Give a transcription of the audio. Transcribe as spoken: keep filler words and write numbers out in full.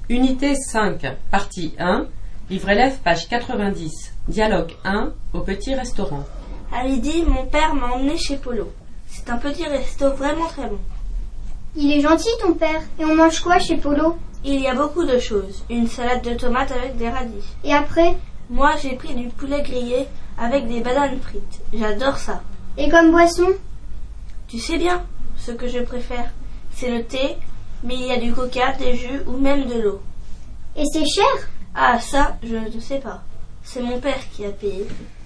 Unité cinq, partie un, livre élève, page quatre-vingt-dix. Dialogue un, au petit restaurant. À midi, mon père m'a emmené chez Polo. C'est un petit resto vraiment très bon. Il est gentil ton père. Et on mange quoi chez Polo? Il y a beaucoup de choses. Une salade de tomates avec des radis. Et après? Moi, j'ai pris du poulet grillé avec des bananes frites. J'adore ça. Et comme boisson? Tu sais bien, ce que je préfère, c'est le thé, mais il y a du coca, des jus ou même de l'eau. Et c'est cher? Ah, ça, je ne sais pas. C'est mon père qui a payé.